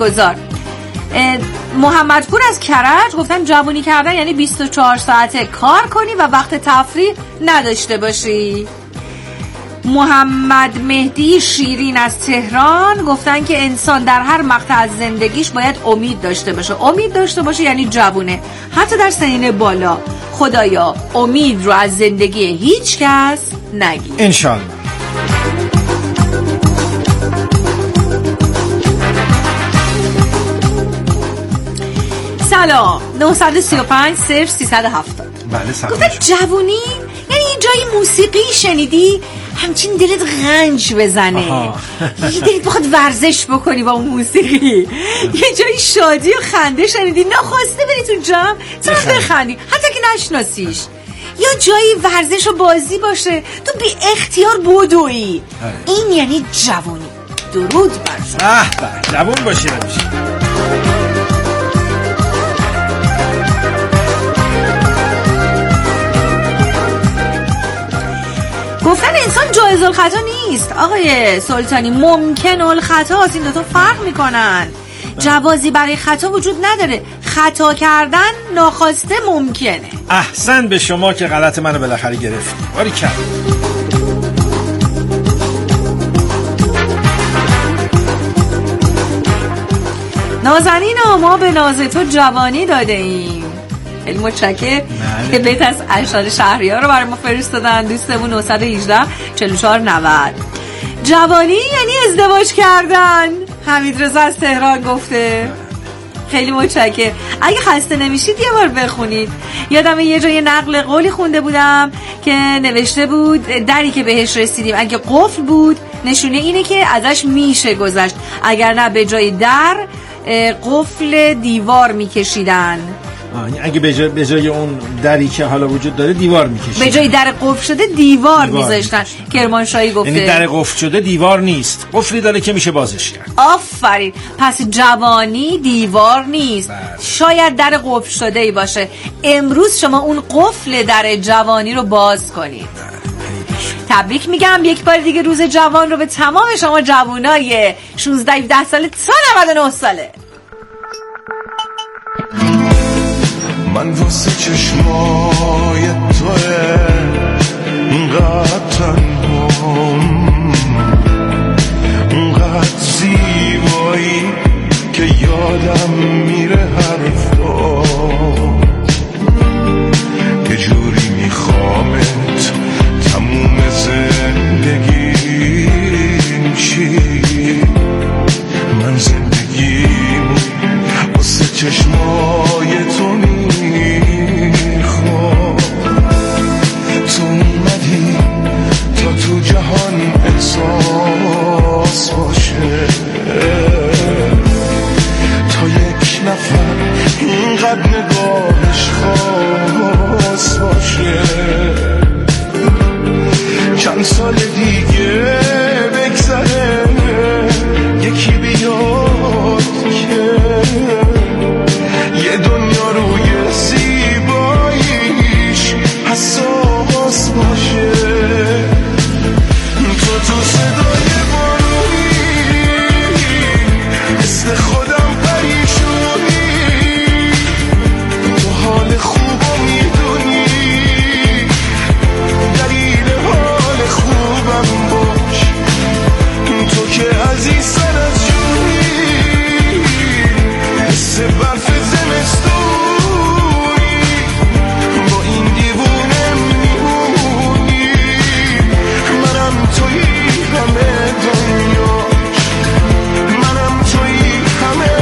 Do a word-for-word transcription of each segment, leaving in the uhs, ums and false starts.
تاثیرگذار. محمدپور از کرج گفتن جوونی کردن یعنی بیست و چهار ساعته کار کنی و وقت تفریح نداشته باشی. محمد مهدی شیرین از تهران گفتن که انسان در هر مقطع از زندگیش باید امید داشته باشه. امید داشته باشه یعنی جوونه، حتی در سنین بالا. خدایا امید رو از زندگی هیچ کس نگیر انشالله. سلام. نه سه پنج صفر سیصد و هفتاد. بله سلام. گفتن جوونی یعنی یه جای موسیقی شنیدی همچین دلت غنج بزنه، یه دلت بخواد ورزش بکنی با اون موسیقی، یه جای شادی و خنده شنیدی ناخواسته بری تو جمع طرف بخندی حتی که نشناسیش، یا جایی ورزش و بازی باشه تو بی اختیار بدویی. این یعنی جوونی. درود بر شما. به به جوون باشی نمیشه. گفتن انسان جایز الخطا نیست آقای سلطانی، ممکن الخطا است. این دوتا فرق میکنن. جوازی برای خطا وجود نداره، خطا کردن ناخواسته ممکنه. احسن به شما که غلط منو بالاخره گرفتی. باری کرد. نازنین ما به ناز تو جوانی داده ایم. خیلی متشکرم که بیت از ارشاد شهریار رو برای ما فرستادن. دوستمون نه یک هشت چهار چهار نود. جوانی یعنی ازدواج کردن. حمید رضا از تهران گفته. خیلی متشکرم. اگه خسته نمیشید یه بار بخونید. یادم یه جای نقل قولی خونده بودم که نوشته بود دری که بهش رسیدیم اگه قفل بود نشونه اینه که ازش میشه گذشت، اگر نه به جای در قفل دیوار میکشیدن. اگه به جای, به جای اون دری که حالا وجود داره دیوار میکشیدن، به جای در قفل شده دیوار, دیوار میذاشتن. کرمانشاهی گفته یعنی در قفل شده دیوار نیست، قفلی داره که میشه بازش کرد. آفرین. پس جوانی دیوار نیست. بر. شاید در قفل شده ای باشه. امروز شما اون قفل در جوانی رو باز کنید. تبریک میگم یک بار دیگه روز جوان رو به تمام شما جوانای شانزده هفده ساله تا نود و نه ساله. من واسه چشمای توه اونقدر تنهام، اونقدر زیبایی که یادم میره حرفا، یه جوری میخوامت تموم زندگیم چی، من زندگیم واسه چشمای تو میخوام. تو اومدی تا تو جهان احساس باشه، تا یک نفر اینقدر نگاهش خاص باشه. چند سال دیگه بگذره یکی بیاد که یه دنیا روی زیباییش حساس باشه. تو تو صدای بارونی مثل خودم پریشونی، تو حال خوبو میدونی، دلیل حال خوبم باش. تو که عزیز سر از جونی، مثل برف زمستونی، با این دیوونه میمونی. منم تویی همه دنیا، منم تویی همه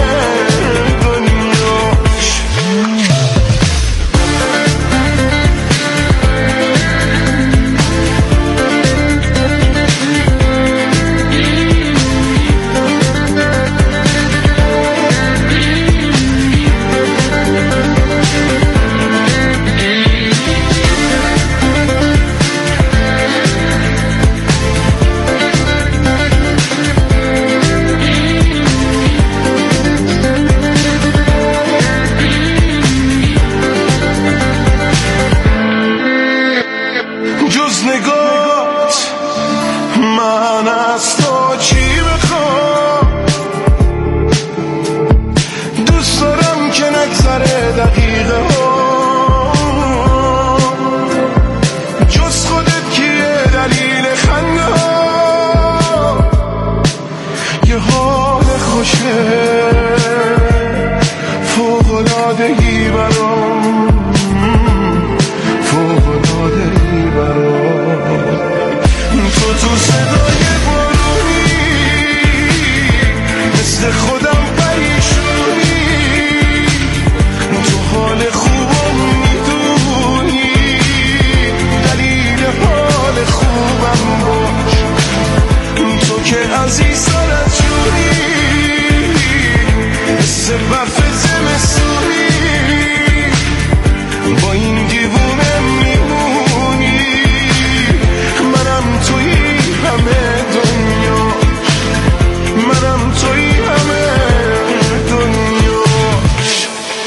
العاده‌ای برام، فوق العاده‌ای برام. تو تو صدای بارونی مثل خودم پریشونی، تو حال خوبم میدونی، دلیل حال خوبم باش، تو که عزیزان از جونی، مثل برف زمستونی، با این دیوونه میمونی، منم توی همه دنیا، منم توی همه دنیاش.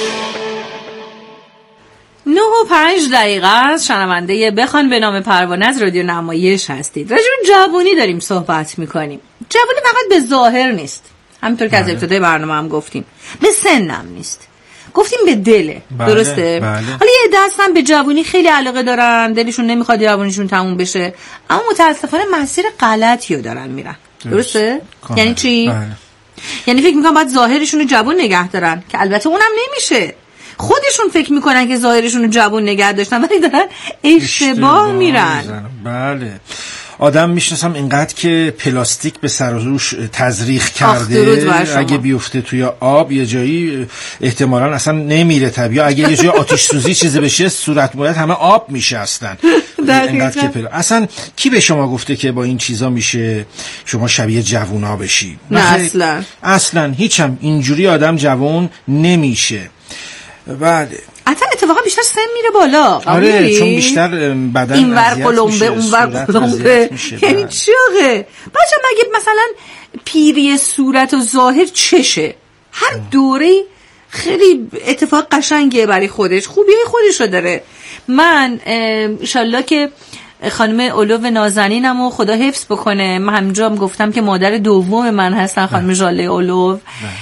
نه و پنج دقیقه است. شنونده بخوان به نام پروانه از رادیو نمایش هستید. راجع به جوانی داریم صحبت میکنیم. جوانی فقط به ظاهر نیست، همینطور که از ابتدای برنامه هم گفتیم، به سنم نیست، گفتیم به دله. بله، درسته؟ بله. حالا یه دست هم به جوانی خیلی علاقه دارن، دلشون نمیخواد جوانیشون تموم بشه، اما متاسفانه مسیر غلطی رو دارن میرن. درسته؟ درست. یعنی چی؟ بله. یعنی فکر میکنن باید ظاهرشون رو جوان نگه دارن، که البته اونم نمیشه. خودشون فکر میکنن که ظاهرشون رو جوان نگه داشتن ولی دارن اشتباه میرن. میزنم. بله. آدم میشناسم اینقدر که پلاستیک به سر و روش تزریق کرده، اگه بیفته توی آب یه جایی احتمالاً اصلا نمیره طبیعی، اگه یه جایی آتش سوزی چیزی بشه صورت مویت همه آب میشه اصلا. اینقدر که پلا... اصلا کی به شما گفته که با این چیزا میشه شما شبیه جوونا بشی؟ نه اصلا اصلا هیچم اینجوری آدم جوان نمیشه. بله. اصلا اتفاقا بیشتر سن میره بالا. آره چون بیشتر بدن این ور قلمبه اون ور قلمبه، یعنی چی آقه؟ بچه مگه مثلا پیری صورت و ظاهر چشه؟ هر دوره خیلی اتفاق قشنگه برای خودش، خوبیه خودش رو داره. من انشالله که خانم اولو نازنینم و خدا حفظ بکنه، من همینجا هم گفتم که مادر دوم من هستن خانم ژاله اولو.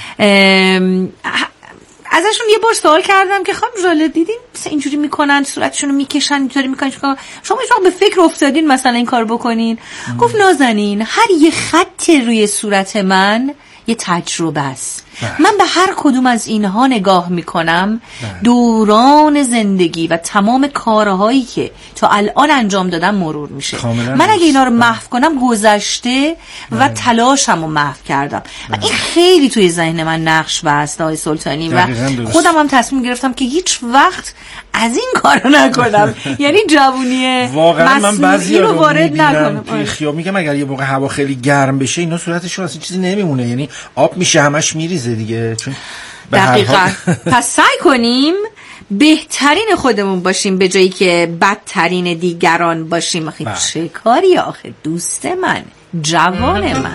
ازشون یه بار سوال کردم که خانم ژاله دیدین مثلا اینجوری میکنن صورتشونو میکشن اینطوری میکنن، شما هیچ وقت به فکر افتادین مثلا این کار بکنین؟ ام. گفت نازنین هر یه خط روی صورت من یه تجربه است. من به هر کدوم از اینها نگاه میکنم، دوران زندگی و تمام کارهایی که تا الان انجام دادم مرور میشه. من اگه اینا رو محو کنم گذشته و تلاشم رو محو کردم و این خیلی توی ذهن من نقش بست آقای سلطانی و خودم هم تصمیم گرفتم که هیچ وقت از این کارو نکنم. یعنی جوونی مسئولی رو وارد نکنم. توی خیابون میگم اگر یه موقع هوا خیلی گرم بشه اینا صورتشون اصلا چیزی نمیمونه، یعنی آب میشه همش میریزه دیگه. چون دقیقاً پس سعی کنیم بهترین خودمون باشیم به جایی که بدترین دیگران باشیم. آخه چه کاری آخه دوست من، جوان من.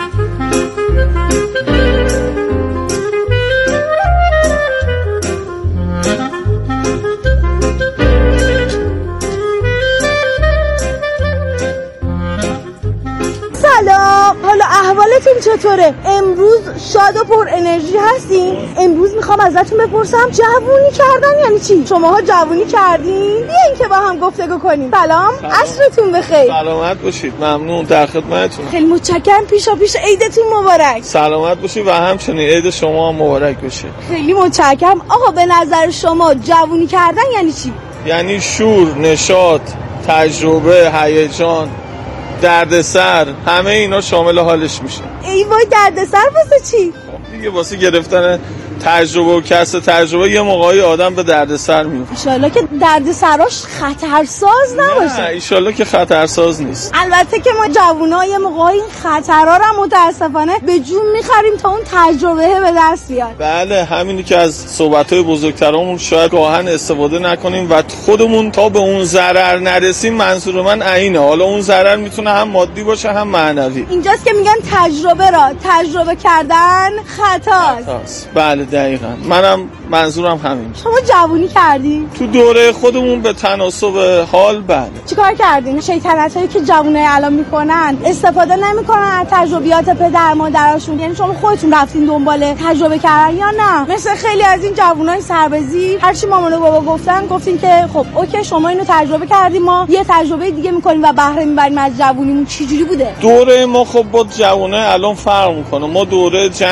سلام، حالا احوالتون چطوره؟ امروز شاد و پر انرژی هستین؟ امروز میخوام ازتون بپرسم جوونی کردن یعنی چی؟ شماها جوونی کردین؟ بیاین که با هم گفتگو کنیم. سلام، عصرتون بخیر. سلامت باشید، ممنون، در خدمتتون. خیلی متشکرم، پیشا پیش عیدتون مبارک. سلامت باشید و همچنین عید شما هم مبارک بشه. خیلی متشکرم. آقا به نظر شما جوونی کردن یعنی چی؟ یعنی شور، نشاط، تجربه، هیجان، دردسر، همه اینا شامل حالش میشه. ای وای دردسر واسه چی؟ دیگه واسه گرفتن تجربه و کسب تجربه یه موقعی آدم به دردسر میفته. انشالله که دردسراش خطرساز نباشه. نه انشالله که خطرساز نیست. البته که ما جوونا یه موقعی این خطرها رو متاسفانه به جون میخریم تا اون تجربه به دست بیاد. بله همینی که از صحبت‌های بزرگترامون شاید گاهن استفاده نکنیم و خودمون تا به اون ضرر نرسیم. منظور من عینه، حالا اون ضرر میتونه هم مادی باشه هم معنوی. اینجاست که میگن تجربه را تجربه کردن خطاست. خطاست. بله دقیقاً، منم منظورم همین. شما جوونی کردین؟ تو دوره خودمون به تناسب حال. بله. چیکار کردین؟ شیطنتایی که جوونای الان میکنن استفاده نمیکنن از تجربیات پدر مادرشون، یعنی شما خودتون رفتین دنبال تجربه کردن یا نه؟ مثل خیلی از این جوونای سربازی هرچی مامان و بابا گفتن گفتین که خب اوکی شما اینو تجربه کردیم، ما یه تجربه دیگه میکنیم و بهره میبریم از جوونیمون. چه جوری بوده؟ دوره ما خب با جوونه الان فرق میکنه. ما دوره جنگ بود،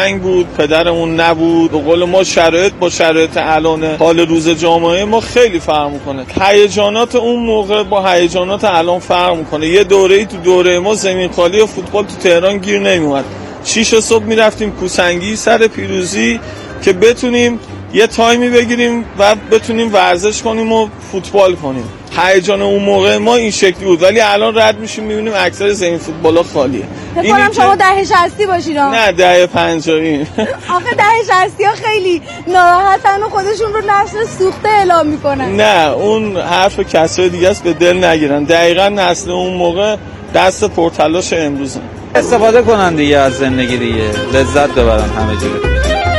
بود پدرمون نبود. به قول ما شرایط با شرایط الان حال روز جامعه ما خیلی فرق میکنه. هیجانات اون موقع با هیجانات الان فرق میکنه. یه دوره‌ای تو دوره ما زمین خالی و فوتبال تو تهران گیر نمیومد. شیش صبح میرفتیم کوسنگی سر پیروزی که بتونیم یه تایمی بگیریم و بتونیم ورزش کنیم و فوتبال کنیم. هیجان اون موقع ما این شکلی بود، ولی الان رد میشیم میبینیم اکثر زمین فوتبالا خالیه. فکر شما دهه شصتی باشید؟ نه دهه پنجاهی. آخه دهه شصتی ها خیلی ناراحتن و خودشون رو نسل سوخته اعلام میکنن. نه اون حرف کسای دیگه است، به دل نگیرن. دقیقاً نسل اون موقع دست پرتلاش امروزه. استفاده کنن دیگه از زندگی دیگه، لذت ببرن همه جوره.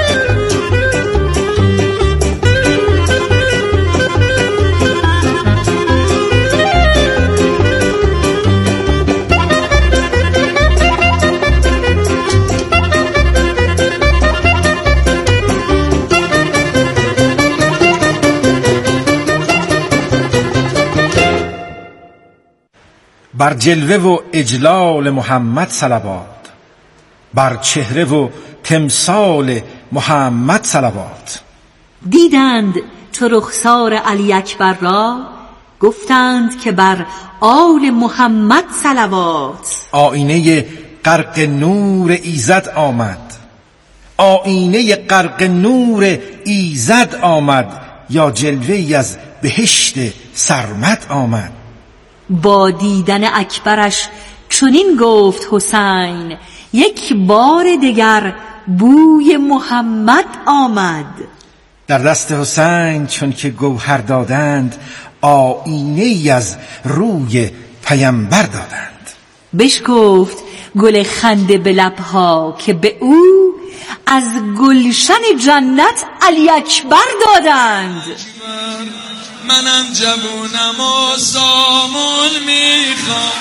بر جلوه و اجلال محمد صلوات، بر چهره و تمثال محمد صلوات. دیدند چو رخسار علی اکبر را، گفتند که بر آل محمد صلوات. آینه غرق نور ایزد آمد، آینه غرق نور ایزد آمد، یا جلوه از بهشت سرمد آمد. با دیدن اکبرش چنین گفت حسین، یک بار دگر بوی محمد آمد. در دست حسین چون که گوهر دادند، آینه از روی پیامبر دادند. بشکفت گل خنده به لبها که به او، از گلشن جنت علی اکبر دادند. منم جوونم و سامون میخوام،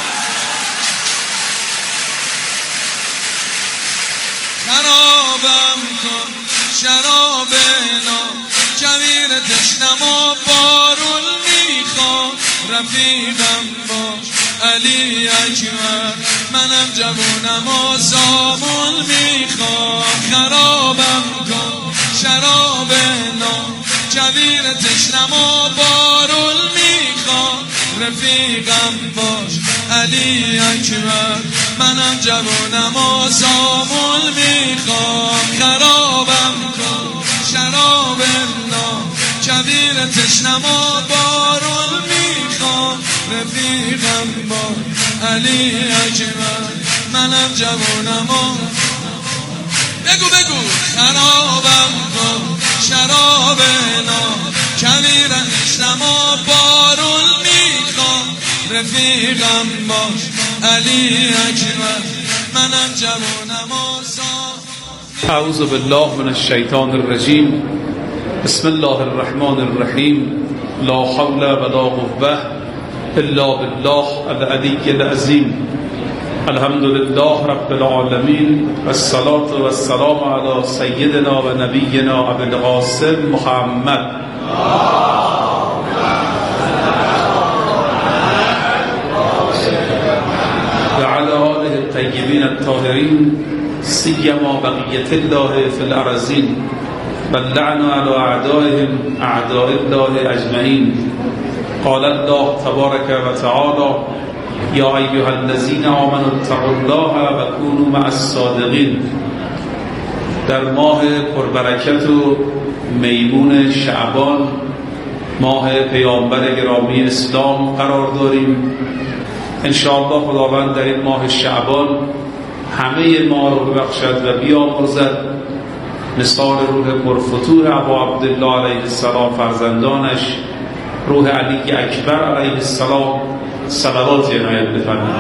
خرابم کن شراب نام، کویر تشنم و بارون میخوام، رفیقم باش علی اکبر. منم جوونم و سامون میخوام، خرابم کن شراب نام، کویر تشنم و بارون میخوام، رفیقم باش علی اکبر. منم جوانم و سامون میخوام، خرابم کن شراب نام، کویر تشنم و بارون میخوام، رفیقم باش علی اکبر. منم جوانم و بگو بگو خرابم کن شراب نام، کویر تشنم و بارون میخوام، رفیقم باش علی اکبر. منم جوانم و سا. اعوذ بالله من الشیطان الرجیم. بسم الله الرحمن الرحیم. لا حول ولا قوة الا بالله العلی العظیم. الحمد لله رب العالمین و الصلاة و السلام علی سیدنا و نبینا ابی القاسم محمد و علی آله الطیبین الطاهرین، سیما بقیة الله فی الارضین، و اللعن علی اعدائهم اعداء الله اجمعین. قال الله تبارک و تعالی: یا ایها الذین آمنوا اتقوا الله و کونوا مع الصادقین. در ماه پربرکت و میمون شعبان، ماه پیامبر گرامی اسلام قرار داریم. انشاءالله خداوند در این ماه شعبان همه ما رو ببخشد و بیامرزد، مثال روح پرفتوح ابا عبدالله علیه السلام فرزندانش، روح علی اکبر علیه السلام، صلوات عنایت بفرمایید.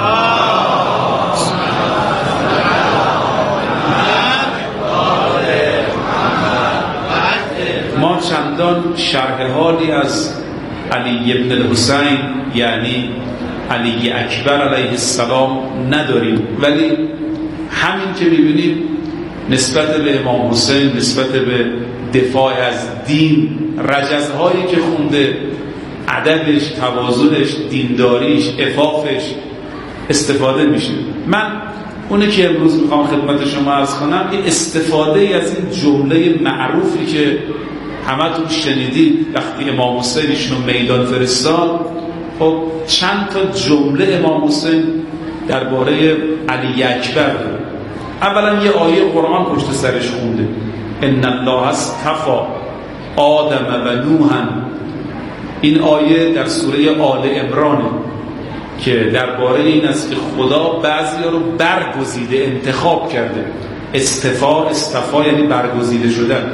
ما چندان شرح حالی از علی ابن الحسین یعنی علی اکبر علیه السلام نداریم، ولی همین که میبینیم نسبت به امام حسین، نسبت به دفاع از دین، رجزهایی که خونده، ادبش، تواضعش، دینداریش، عفافش استفاده میشه. من اونه که امروز میخوام خدمت شما عرض کنم یه استفاده ای از این جمله معروفی که همتون شنیدید وقتی امام حسین ایشونو میدان فرستاد. خب چند تا جمله امام حسین درباره علی اکبر داره. اولا یه آیه قرآن پشت سرش خونده، ان الله اصطفی آدم و نوحا. این آیه در سوره آل عمرانه که درباره این است که خدا بعضیا رو برگزیده، انتخاب کرده. استفا استفا یعنی برگزیده شدن.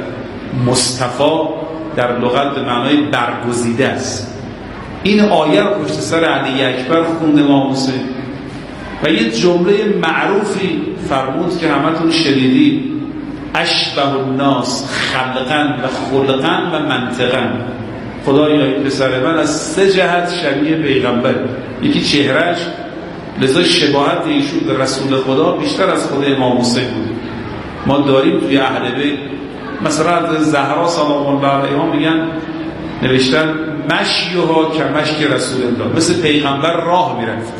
مصطفی در لغت به معنای برگزیده است. این آیه رو پشت سر علی اکبر خوند امام حسین و یه جمله معروفی فرمود که همتون شنیدید، اشبه الناس خلقا و خلقا و منطقا. خدایا این پسر من از سه جهت شبیه پیغمبر. یکی چهرهش، لذا شباهت ایشون به رسول خدا بیشتر از خود امام حسین بود. ما داریم توی اهل بیت مثلا زهرا سلام الله علیها میگن، نوشتن مشیها کمشی رسول الله، مثل پیغمبر راه میرفت،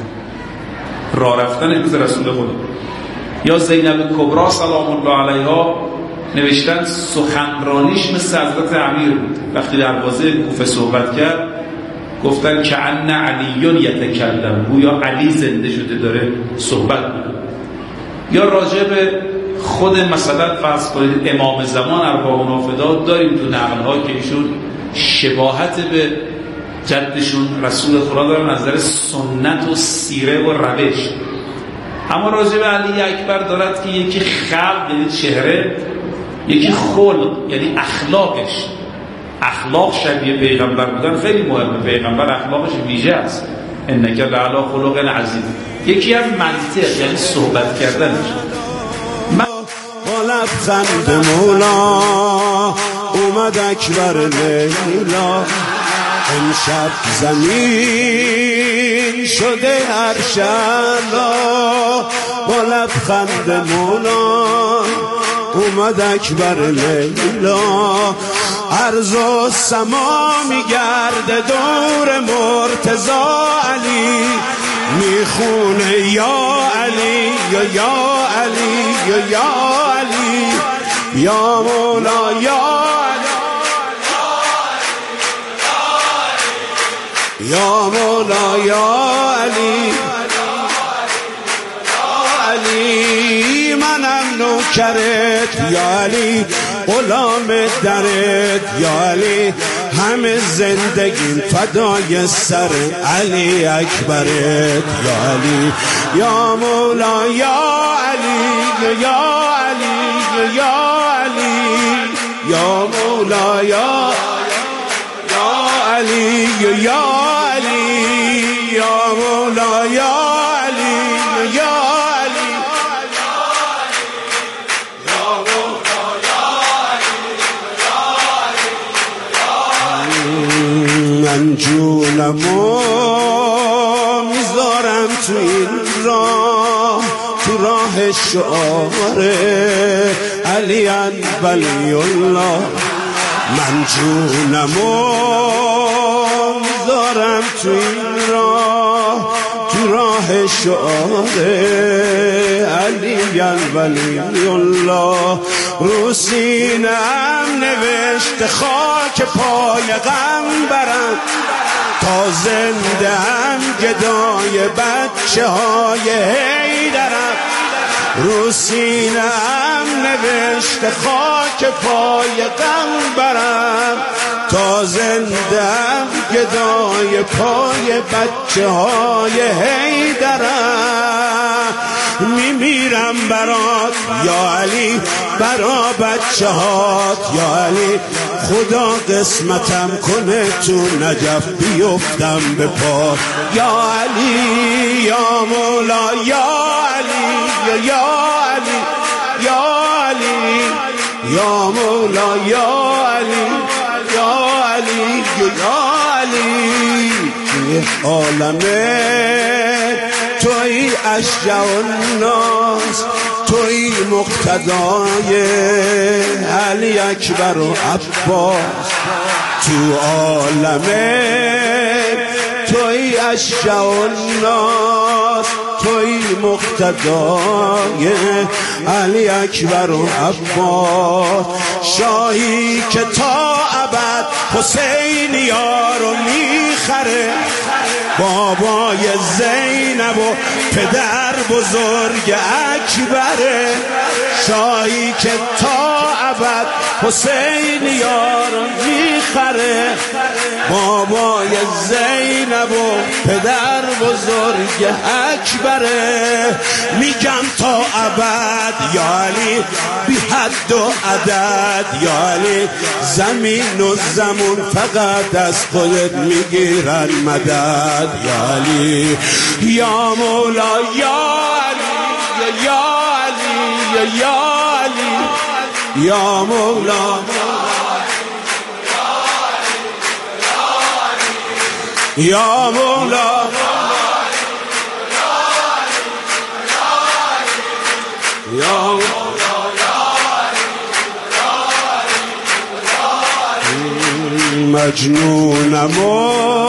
راه رفتن مثل رسول خدا. یا زینب کبرا سلام الله علیها نوشتن سخنرانیش مثل حضرت امیر بود. وقتی دروازه کوفه صحبت کرد گفتن که ان علیون یتکلم، گویا علی زنده شده داره صحبت بود. یا راجع به خود مثلا فرض کنید امام زمان اربعون فدا داریم تو نقل‌ها که ایشون شباهت به جدشون رسول خدا دارن از نظر سنت و سیره و روش. اما راجع به علی اکبر دارد که یکی خلق یعنی چهره، یکی خلق یعنی اخلاقش. اخلاق شبیه پیغمبر بودن خیلی مهمه. پیغمبر اخلاقش ویژه است، انک لعلی خلق عظیم. یکی هم منطق یعنی صحبت کردنش. با لبخند مولا اومد اکبر لیلا، امشب زمین شده عرشلا. با لبخند مولا اومد اکبر لیلا، عرض و سما میگرده دور مرتضا علی، میخونه یا علی یا یا علی یا یا علی یا مولا یا یا مولا یا علی علی. منم نوکرت یا علی، غلام درت یا علی، همه زندگیم فدای سر علی اکبرت یا علی یا مولا یا علی یا علی یا علی یا مولا یا یا علی یا علی یا مولا یا علی یا علی یا مولا یا علی. من جونمو میذارم تو این راه، تو راه شعار علی ولی الله. من جونمو میذارم تو این راه، تو راه شعار علی ولی الله. رو سینه‌ام نوشته خاک پای غمبرم، تا زنده هم گدای بچه های حیدرم. رو سینه‌ام نوشته خاک پای غمبرم، تا زنده هم گدای پای بچه های حیدرم. میمیرم برات یا علی، برا بچه هات یا علی. خدا قسمتم کنه تو نجف بیفتم به پا یا علی یا مولا یا علی یا یا علی یا علی یا مولا یا علی یا علی یا علی. توی عالمه توی اشجع الناس، توی مقتدای علی اکبر و عباس. تو عالمه توی اشجع الناس، توی مقتدای علی اکبر و عباس، شاهی که تا ابد حسینیا رو میخره، بابای زینب و پدر بزرگ اکبره، شاهی که تا ابد حسینیا رو میخره، بابای زینب و پدر بزرگ اکبره. میگم تا ابد یا علی بی حد و عدد، یا علی زمین و زمون فقط از خودت میگیرن مدد، یا علی یا مولا یا علی یا علی یا علی یا مولا یا مولا یا مجنونم و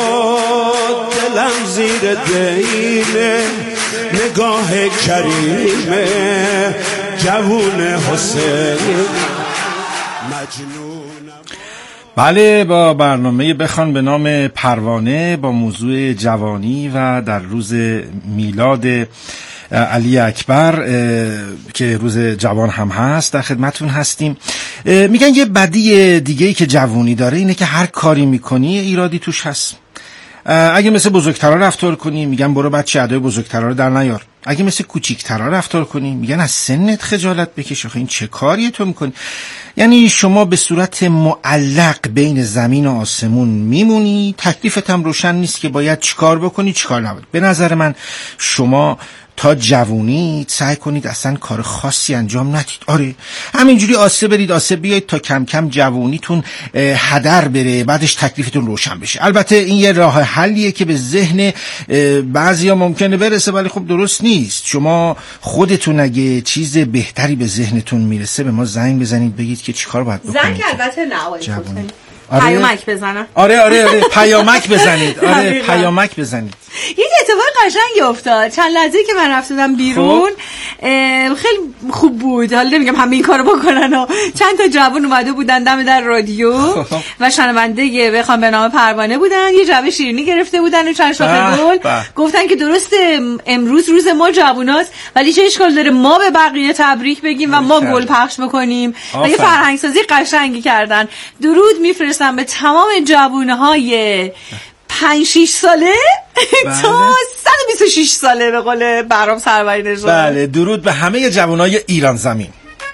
دلم زیر دینه، نگاه کریمه جوون حسین مجنونم. بله، با برنامه بخوان به نام پروانه با موضوع جوانی و در روز میلاد علی اکبر که روز جوان هم هست در خدمتون هستیم. میگن یه بدی دیگه‌ای که جوانی داره اینه که هر کاری میکنی ایرادی توش هست. اگه مثل بزرگترها رفتار کنی میگن برو بچه ادای بزرگترها رو در نیار، اگه مثل کوچیکترها رفتار کنی میگن از سنت خجالت بکش، آخه این چه کاریه تو میکنی؟ یعنی شما به صورت معلق بین زمین و آسمون میمونی، تکلیفت هم روشن نیست که باید چیکار بکنی چیکار نباید. به نظر من شما تا جوونید سعی کنید اصلا کار خاصی انجام ندید. آره همینجوری آسه برید آسه بیایید تا کم کم جوونیتون هدر بره، بعدش تکلیفتون روشن بشه. البته این یه راه حلیه که به ذهن بعضیا ممکنه برسه ولی خب درست نیست. شما خودتون اگه چیز بهتری به ذهنتون میرسه به ما زنگ بزنید بگید که چیکار باید بکنید. زنگ البته نه آقای جوونی. آره. پیامک بزنم. آره آره آره پیامک بزنید. آره پیامک بزنید. یه اتفاق قشنگی افتاد چند لحظه که من رفتم بیرون، خیلی خوب بود. حالا نمیگم همه این کارو بکنن و چند تا جوون اومده بودن دم در رادیو و شنونده بخوام به نام پروانه بودن، یه جعبه شیرینی گرفته بودن و چند شاخه گل. گفتن که درسته امروز روز ما جووناست ولی چه اشکال داره ما به بقیه تبریک بگیم و ما گل پخش بکنیم و یه فرهنگ سازی قشنگی کردن. درود میفرستم به تمام جوونهای پنج شیش ساله تا صد و بیست و شش ساله به قول برام سروری نژاد. بله درود به همه جوانای ایران زمین.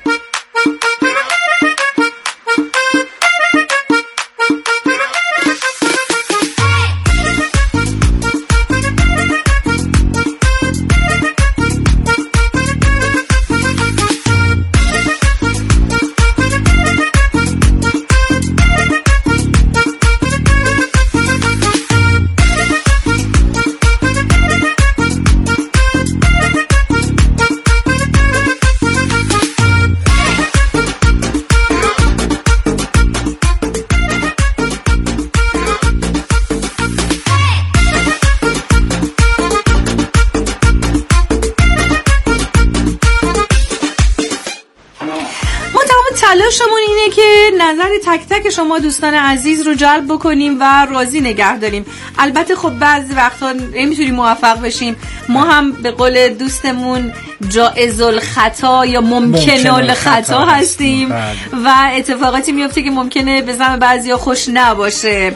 تلاشمون اینه که نظر تک تک شما دوستان عزیز رو جلب بکنیم و راضی نگه داریم. البته خب بعضی وقتا نمیتونیم موفق بشیم، ما هم به قول دوستمون جائز الخطا یا ممکن الخطا هستیم و اتفاقاتی میفته که ممکنه به زعم بعضیا خوش نباشه،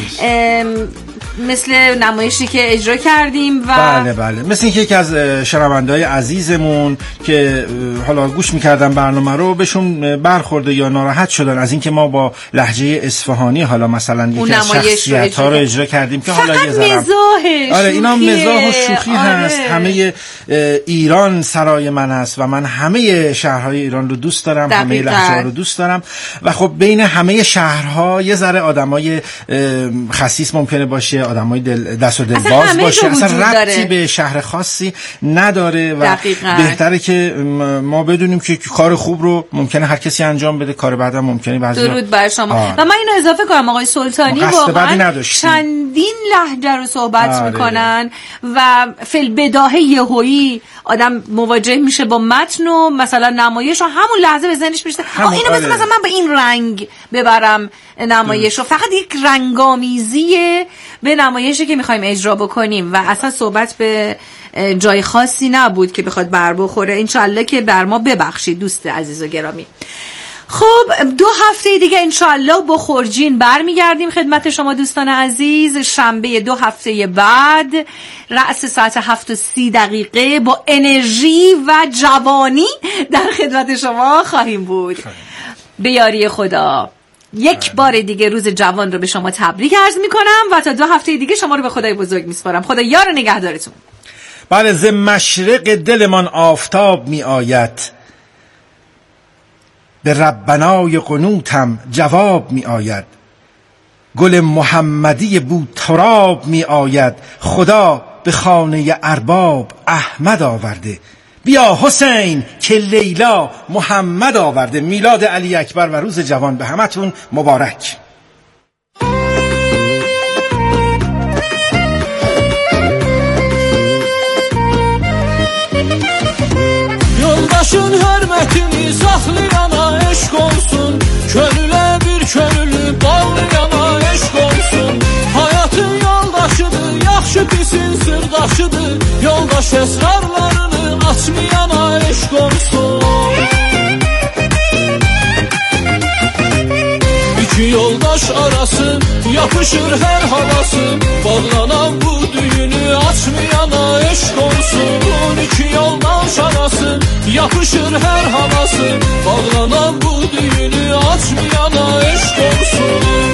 مثل نمایشی که اجرا کردیم و بله بله مثل اینکه یکی از شنونده‌های عزیزمون که حالا گوش می‌کردن برنامه رو بهشون برخورده یا ناراحت شدن از اینکه ما با لهجه اصفهانی حالا مثلا یکی از شخصیت‌ها رو اجرا کردیم که حالا یه ذره آره اینا مزاح و شوخی آره. هست. همه ایران سرای من است و من همه شهرهای ایران رو دوست دارم، دقیقا. همه لهجه‌ها رو دوست دارم و خب بین همه شهرها یه ذره آدمای خسیس ممکنه باشه، که آدمای دل دست و دل باز باشه، اصلا ربطی به شهر خاصی نداره و دقیقاً. بهتره که ما بدونیم که کار خوب رو ممکنه هر کسی انجام بده، کار بعد هم ممکنه بعضی. درود بر شما. آه. و من اینو اضافه کنم آقای سلطانی واقعا چندین لهجه رو صحبت آره. میکنن و فی البداهه یهویی آدم مواجه میشه با متن و مثلا نمایش و همون لحظه به ذهنش میشه آه اینو آره. مثلا من به این رنگ ببرم نمایش رو، فقط یک رنگامیزیه به نمایشی که میخوایم اجرا بکنیم و اصلا صحبت به جای خاصی نبود که بخواد بر بخوره. انشالله که بر ما ببخشید دوست عزیز و گرامی. خب دو هفته دیگه انشالله با خورجین برمیگردیم خدمت شما دوستان عزیز. شنبه دو هفته بعد رأس ساعت هفت و سی دقیقه با انرژی و جوانی در خدمت شما خواهیم بود. به یاری خدا یک بار دیگه روز جوان رو به شما تبریک عرض میکنم و تا دو هفته دیگه شما رو به خدای بزرگ میسپارم. خدا یار نگهدارتون. بله، ز مشرق دلمان آفتاب می آید، به ربنای قنوتم جواب می آید، گل محمدی بود تراب می آید، خدا به خانه ارباب احمد آورده، بیا حسین که لیلا محمد آورده. میلاد علی اکبر و روز جوان به همتون مبارک. Yoldaşın hörmətini saxlayana eşq olsun, könülə bir könülü bağlayana eşq olsun. Hayatın yoldaşıdır, yaxşı pisin sırdaşıdır, yoldaş əsrarlarını açmayana eşq olsun. İki yoldaş arası yapışır her havası, bağlanan bu düğünü açmayana eşq olsun. İki yoldaş arası yapışır her havası, bağlanan bu düğünü açmayana eşq olsun.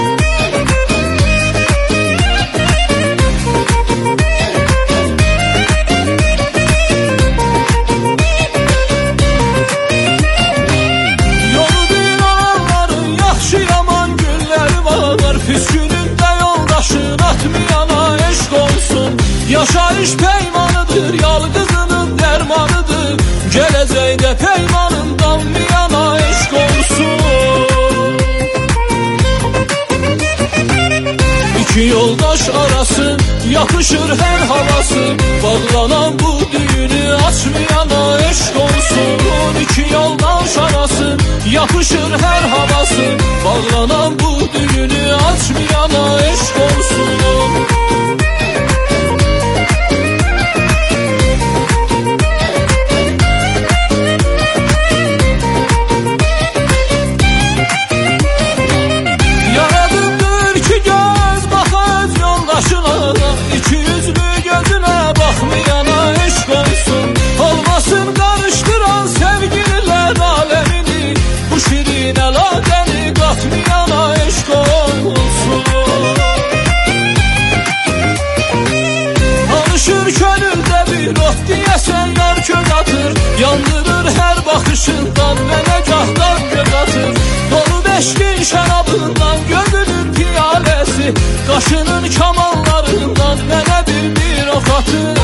Yolu bir olanların yaxşı yaman günləri var, pis günündə yoldaşın atmayana eşq olsun. Yaşayış peymanıdır, yalqızının dərmanıdır, gələcəkdə peymanından miyana eşq olsun. İki yoldaş arası yapışır her havası, bağlanan bu düğünü açmayana eşq olsun. İki yoldaş arası yapışır her havası, bağlanan bu düğünü açmayana eşq olsun. İki yüzlü gözüne bakmayana eşq olsun. Olmasın karıştıran sevgililer alemini, bu şirin əlaqəni qatmayana eşq olsun. Alışır könüldə bir ot deyəsən yar köz atır, yandırır hər baxışından mənə gahdan göz atır. Dolub eşqin şərabından gözünün piyaləsi, qaşının kamallarından mənə bir bir ox atır.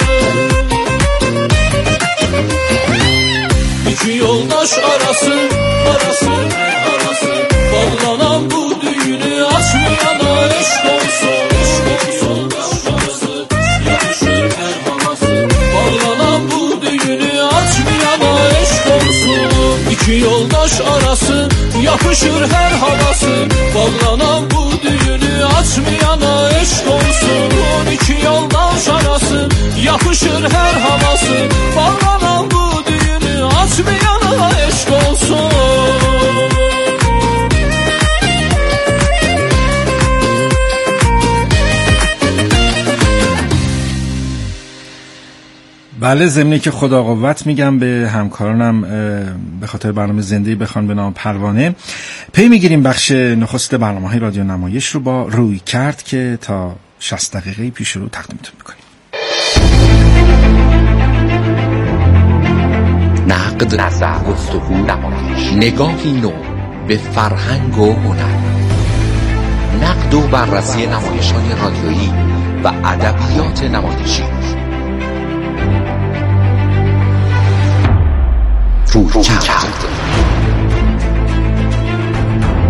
İki yoldaş arası, arası, arası, bağlanan bu düğünü açmayana eşq olsun. Eşq olsun, arası, yapışır hər havası, bağlanan bu düğünü açmayana eşq olsun. İki yoldaş arası yapışır her havası, bağlanan bu düğünü açmayana eşq olsun. İki yoldaş arası yapışır her havası, bağlanan bu düğünü açmayana eşq olsun. بله، ضمنی که خدا قوت میگم به همکارانم به خاطر برنامه زنده‌ای بخوان به نام پروانه. پی میگیریم بخش نخست برنامه‌های رادیو نمایش رو با روی کرد که تا شصت دقیقه پیش رو تقدیمتون میکنیم. نقد، نظر، گفتگو، نمایش، نگاهی نو به فرهنگ و هنر. نقد و بررسی نمایش‌های رادیویی و ادبیات نمایشی. رویکرد